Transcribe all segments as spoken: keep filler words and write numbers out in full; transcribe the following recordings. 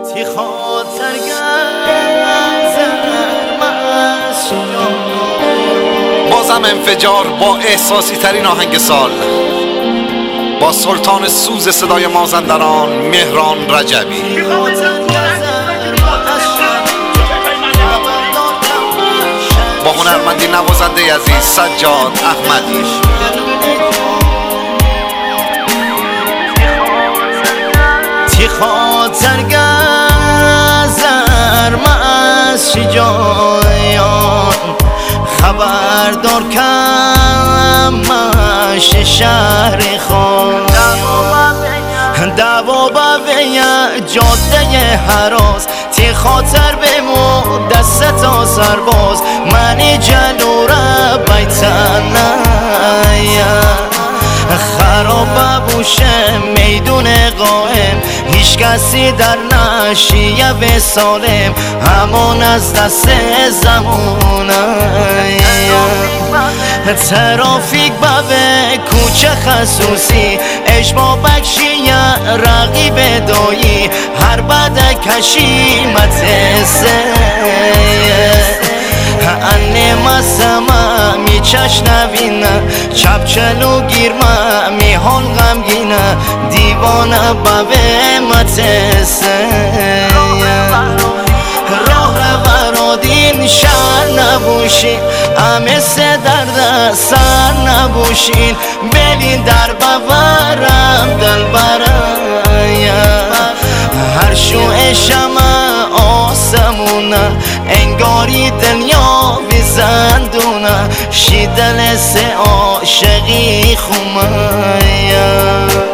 بازم انفجار با احساسی ترین آهنگ سال، با سلطان سوز صدای مازندران مهران رجبی. با هنرمندی نوازنده عزیز سجاد احمدی. تی خاطر گذر ماز شجایان خبردار کم مش شهر خان دوا بوی جاده هراز تی خاطر بمو دست تا سرباز من جلوره بیتنه خراب بوشه میدون قائم هیچ کسی در نشیه به سالم همون از دست زمونه ترافیک بابه کوچه خصوصی اجبا بکشی رقیب دایی هر بد کشی متسه انه مسما می چش نوینه چپ چلو گیرمه می هون غمگینه دیوانه بابه متسه راه ورادین شهر نبوشین همه سه درد سر نبوشین بلین در بورم دل برایم هر شوع شمع آسمونه انگاری دنیا بی زندونه شی دل سه عاشقی خومایم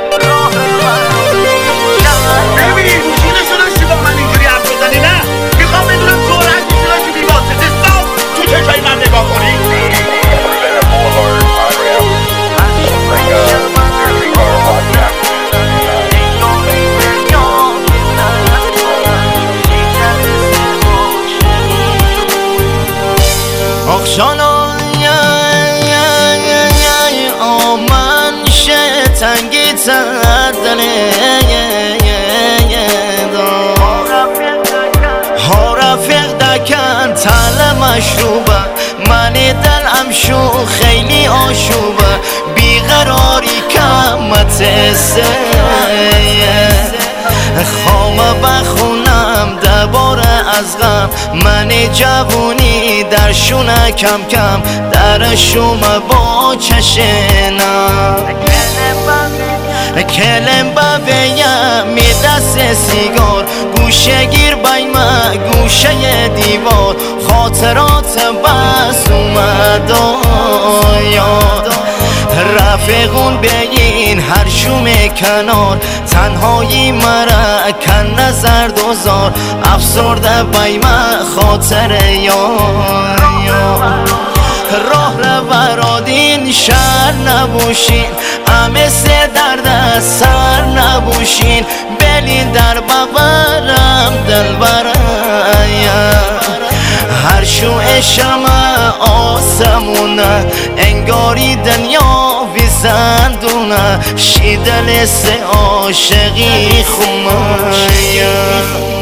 آخشانا آمن شه تنگی تردنه ها رفیق دکن تل مشروبه من دلم شو خیلی آشوبه بیقراری کمت خوامه بخونم دباره از غم من جوونی در شونه کم کم در شومه با چشنم کلم ببیم می دست سیگار گوشه گیر بیمه گوشه دیوار خاطرات بس اومدایا رفیقون بگین هر شوم کنار تنهایی مرا کن نظر دوزار افسرده بیمه خاطر یار راه رو برادین شهر نبوشین همه سه درد سر نبوشین بلین در ببرم دل برایم هر شوع شمع آسمونه انگاری دنیا بی زندونه شی دل سه عاشقی خومایم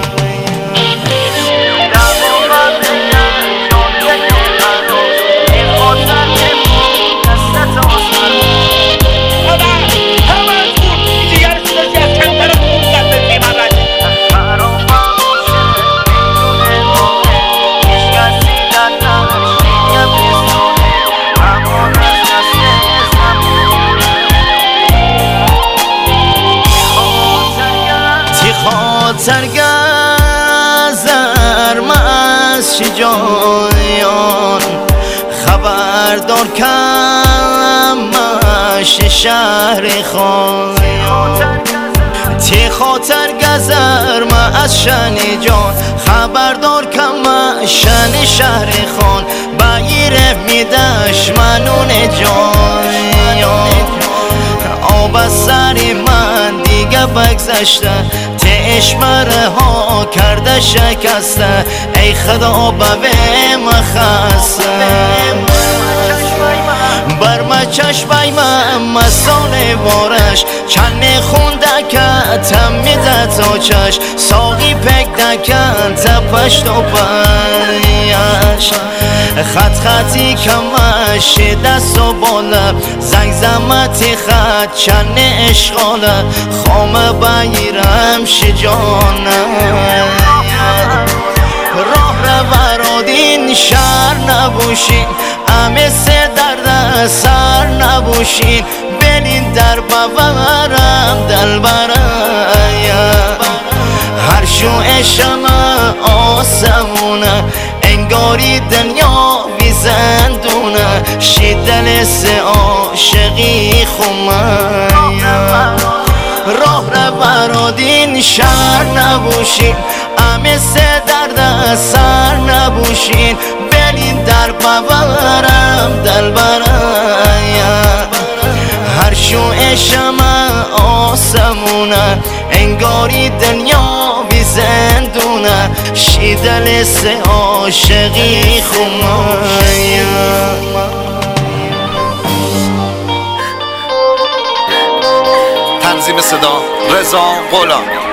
خاطر گذر ماز شجایان خبردار کم مش شهر خان تی خاطر گذر ماز شن جان خبردار کم شن شهر خان بگیره میدش منون جان آب سری من دیگه بگذشته اشمره ها کرده شکسته ای خدا به مخسته بر ما چشمای من مسانه وارش چنه خوندکت تم میده تا چش ساقی پک دکن تپشت و پیش خط خطی کمش دست و بالا زنگ زمتی خط چنه اشغاله خامه بگیرم شجانه راه رورادین شهر نبوشین همه سه درد سر نبوشین بلین در بورم دل برایم هر شو شما آسمونه انگاری دنیا بی زندونه شیدل سه عاشقی خمایم راه رورادین شهر نبوشین همه سه درد سر نبوشین بلین در بورم دل برایم هر شو شما آسمونه انگاری دنیا بی زندونه شیدل سه عاشقی خمایم تنظیم صدا رضا غلامی.